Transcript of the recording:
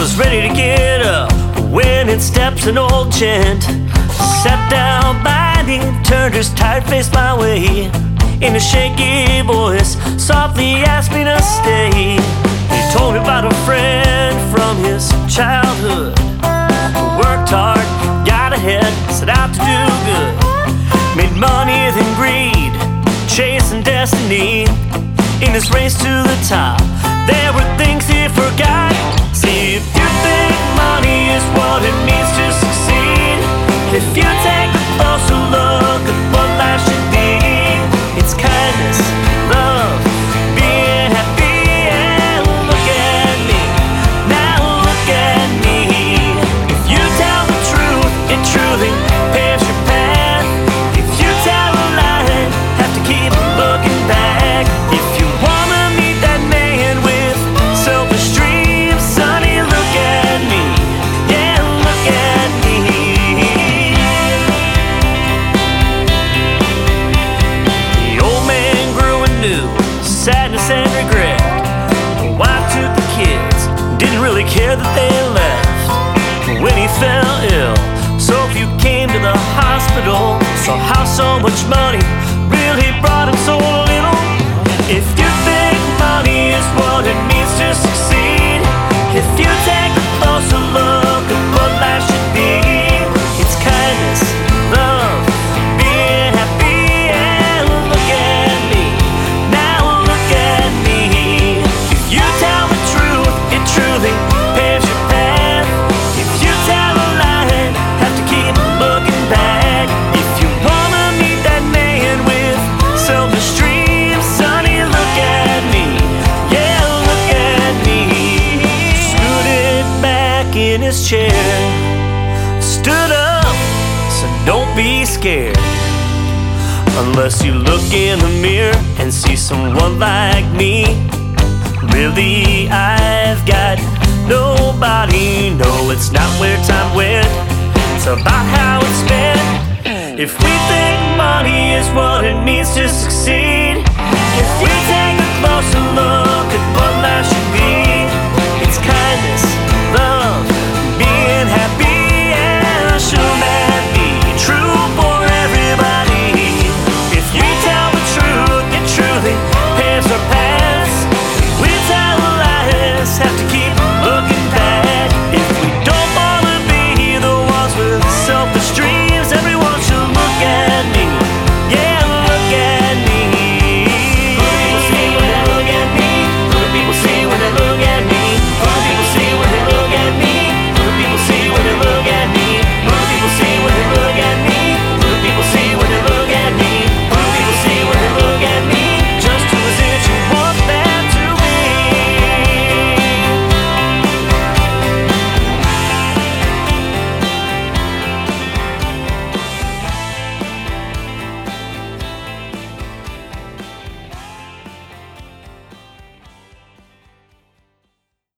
was ready to get up when in steps an old gent. Sat down by me, turned his tired face my way. In a shaky voice, softly asked me to stay. He told me about a friend from his childhood who worked hard, got ahead, set out to do good. Made money, then greed, chasing destiny. In his race to the top, there were things he forgot. See, if you think money is what it means to succeed, if you take a closer look at what life should be, it's kindness, love, being happy. And look at me, now look at me. If you tell the truth, it truly paves your path. If you tell a lie, have to keep looking back. If you wanna meet that man with selfish dreams, sonny, look at me, yeah, look at me. The old man grew anew, sadness and regret. The wife took the kids, didn't really care that they left. When he fell ill, so few came to the hospital. Saw how so much money really brought him so little. If you think money is what it means to succeed, if you take a closer look at what life should be, it's kindness, love, being happy. And look at me, now look at me. If you tell the truth, it truly paves your path. If you tell a lie, have to keep looking back. If you wanna meet that man with selfish dreams, sonny, look at me, yeah, look at me. Scooted back in his chair, stood up, so don't be scared. Unless you look in the mirror and see someone like me. Really, I've got nobody. No, it's not where time went, it's about how it's spent. If we think money is what it means to succeed, if we take a closer look at what life should be, it's kindness,